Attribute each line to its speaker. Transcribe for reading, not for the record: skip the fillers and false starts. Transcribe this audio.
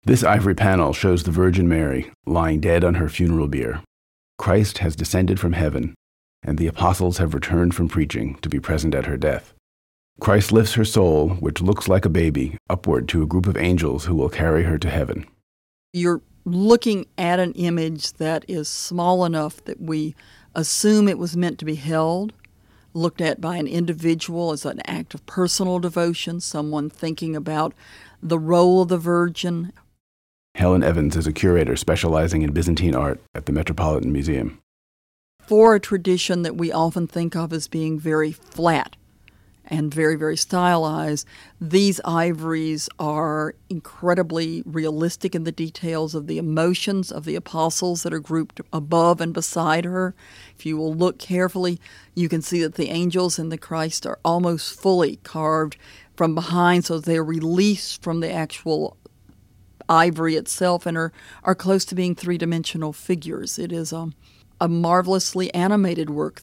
Speaker 1: This ivory panel shows the Virgin Mary lying dead on her funeral bier. Christ has descended from heaven, and the apostles have returned from preaching to be present at her death. Christ lifts her soul, which looks like a baby, upward to a group of angels who will carry her to heaven.
Speaker 2: You're looking at an image that is small enough that we assume it was meant to be held, looked at by an individual as an act of personal devotion, someone thinking about the role of the Virgin.
Speaker 1: Helen Evans is a curator specializing in Byzantine art at the Metropolitan Museum.
Speaker 2: For a tradition that we often think of as being very flat and very, very stylized, these ivories are incredibly realistic in the details of the emotions of the apostles that are grouped above and beside her. If you will look carefully, you can see that the angels and the Christ are almost fully carved from behind, so they're released from the actual ivory itself and are close to being three-dimensional figures. It is a marvelously animated work.